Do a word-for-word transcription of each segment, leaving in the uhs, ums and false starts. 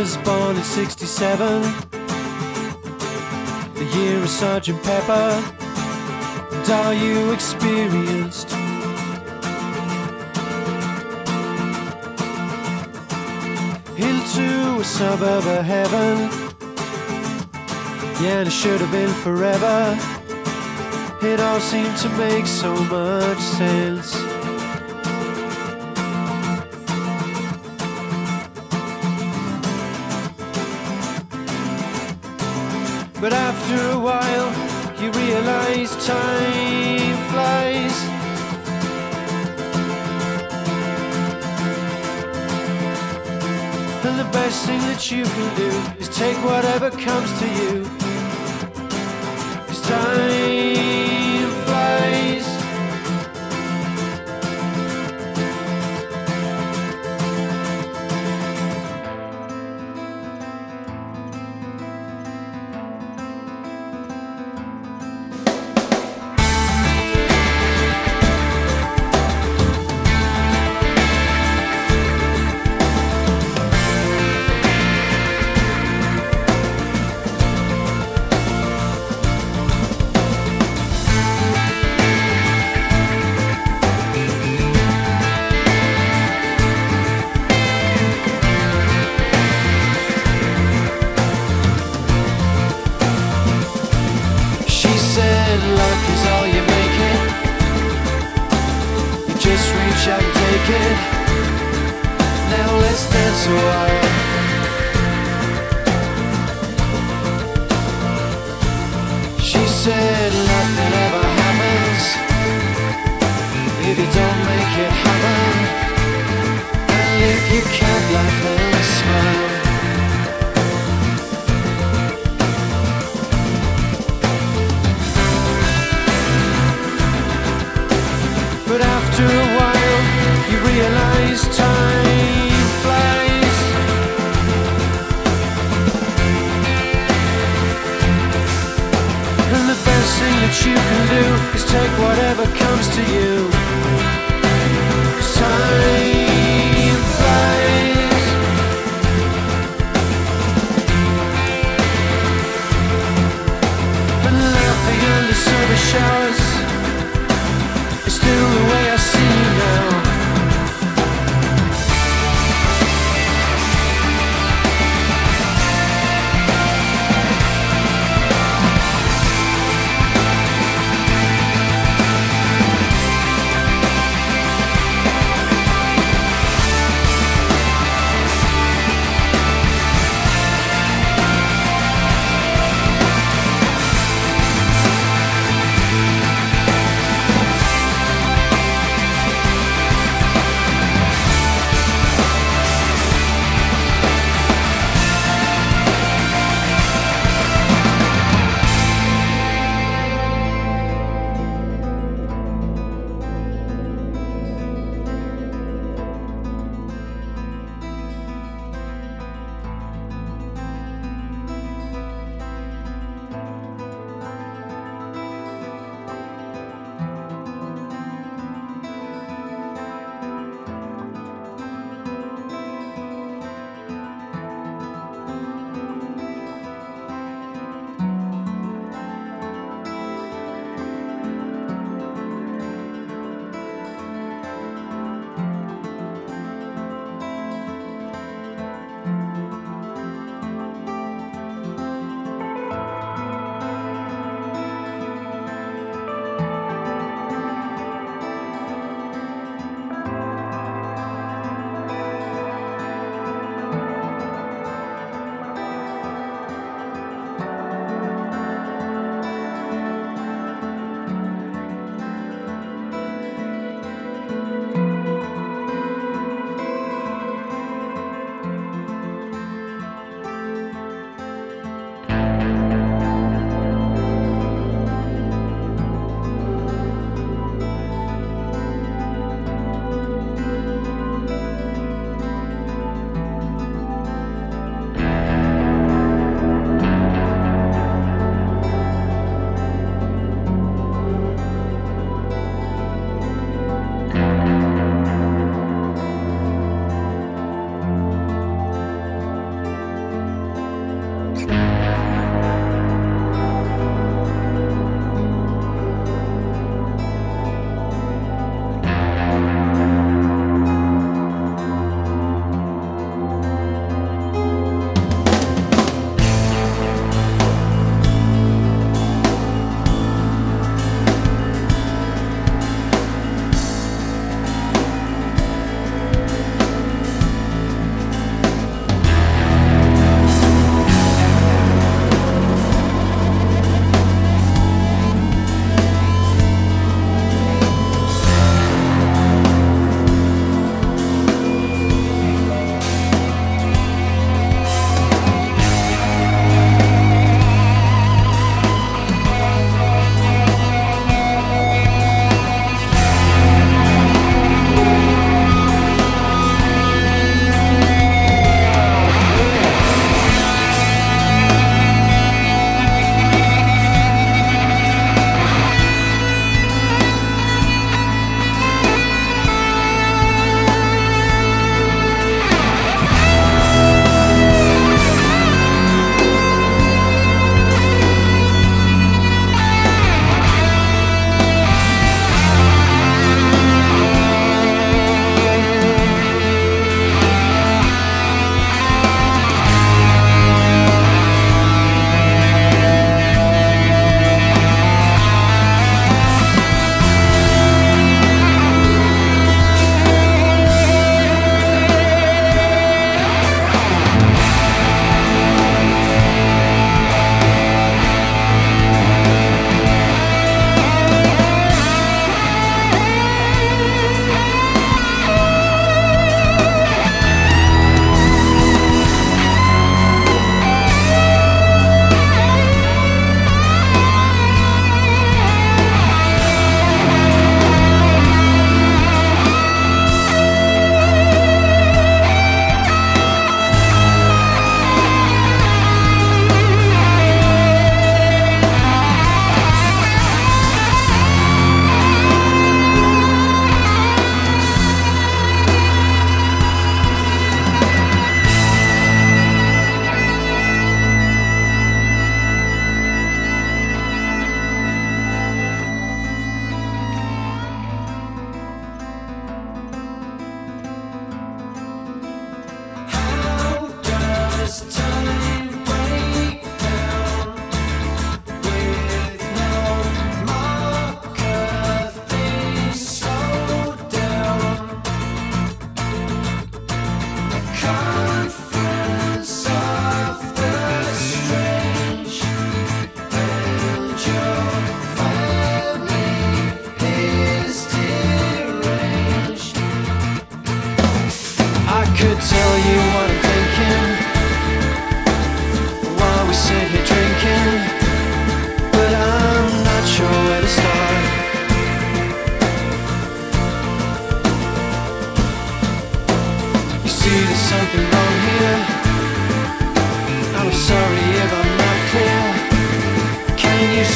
was born in sixty-seven, the year of Sergeant Pepper, and all you experienced. Into a suburb of heaven, yeah, and it should have been forever. It all seemed to make so much sense. But after a while, you realize time flies. And the best thing that you can do is take whatever comes to you. 'Cause time flies. Luck is all you make it. You just reach out and take it. Now let's dance a while. She said nothing ever happens if you don't make it happen. And if you can't laugh, then smile. But after a while, you realize time flies. And the best thing that you can do is take whatever comes to you. 'Cause time flies. And laughing under sober showers is still the way I see you now.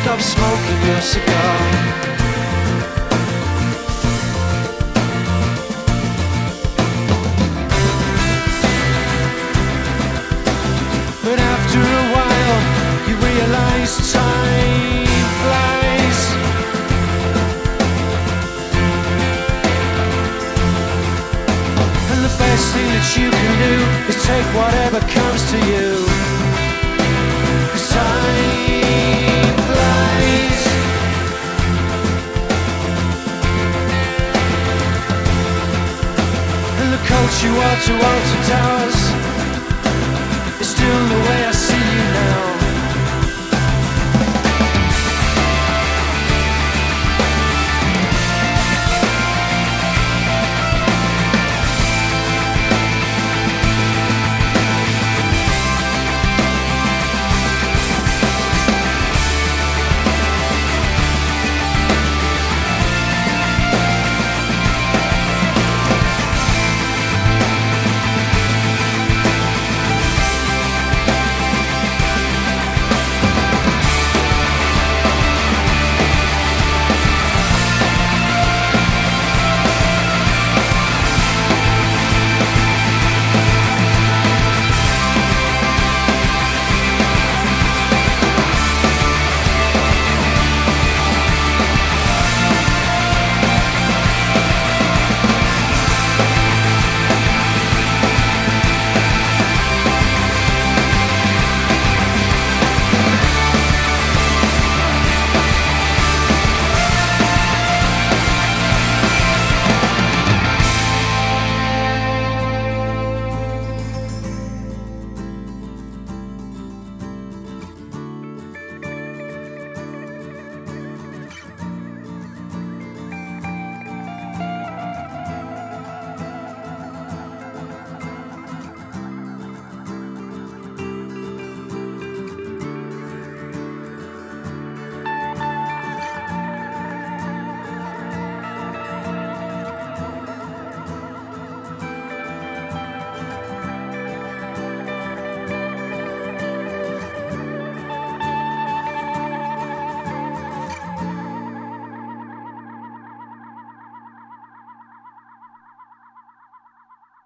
stop smoking your cigar. But after a while, you realize time flies. And the best thing that you can do is take whatever comes to you. 'Cause time flies. And the culture you are to altar towers